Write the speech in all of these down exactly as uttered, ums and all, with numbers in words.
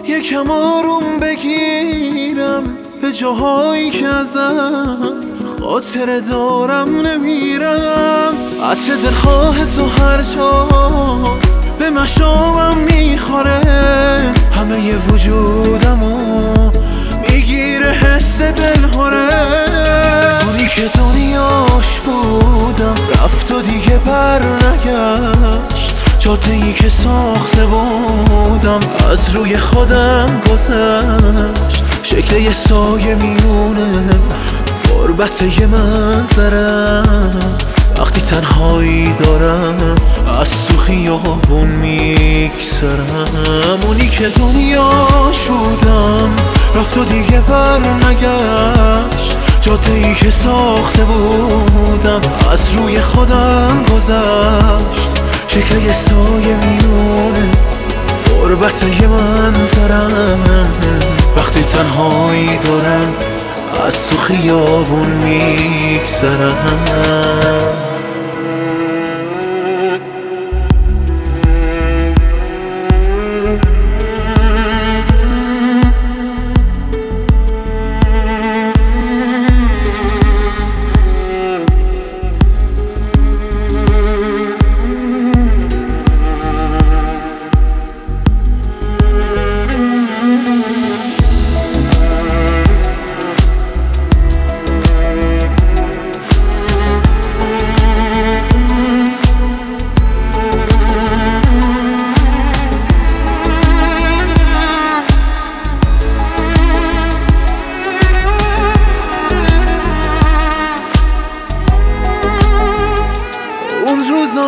یکم آروم بگیرم به جاهایی که ازت خاطره دارم نمیرم. عطر دلخواه تو هر جا به مشامم میخوره، همه ی وجودمو میگیره حس دلهوره. اونی که دنیاش بودم رفت و دیگه بر نگشت، جاده ای که ساخته بودم از روی خودم گذشت. شکل یه سایه میونه غربت یه منظرم، وقتی تنهایی دارم از تو خیابون میگذرم. اونی که دنیاش بودم رفت و دیگه بر نگشت، جاده ای که ساخته بودم از روی خودم گذشت. شکل یه سایه میونه غربت یه منظرم، وقتی تنهایی دارم از تو خیابون میگذرم. اون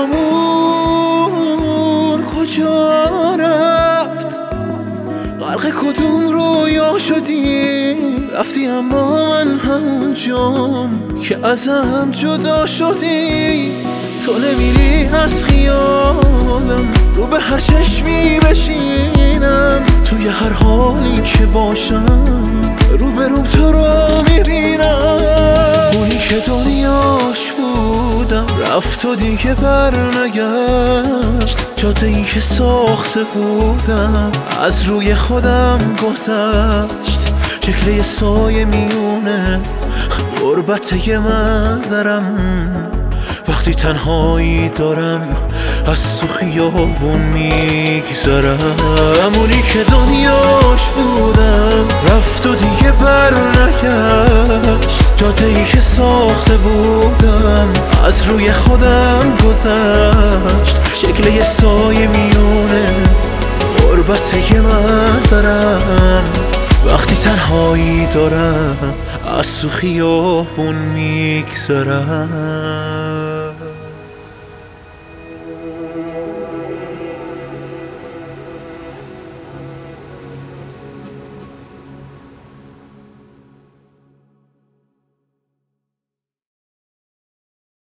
روزامون کجا رفت؟ غرق کدوم رویا شدی؟ رفتی اما من همونجام که ازم جدا شدی. تو نمیری از خیالم، رو به هر چشمی بشینم، توی هر حالی که باشم رو به روم تو رو میبینم. اونی که دنیاش بودم رفت و دیگه بر نگشت، جاده ای که ساخته بودم از روی خودم گذشت. شکل یه سایه میونه غربت یه منظرم، وقتی تنهایی دارم از تو خیابون میگذرم. اونی که دنیاش بودم رفت و دیگه بر نگشت، جاده ای که ساخته بودم از روی خودم گذشت. شکل یه سایه میونه غربت یه منظرم، وقتی تنهایی دارم از تو خیابون میگذرم.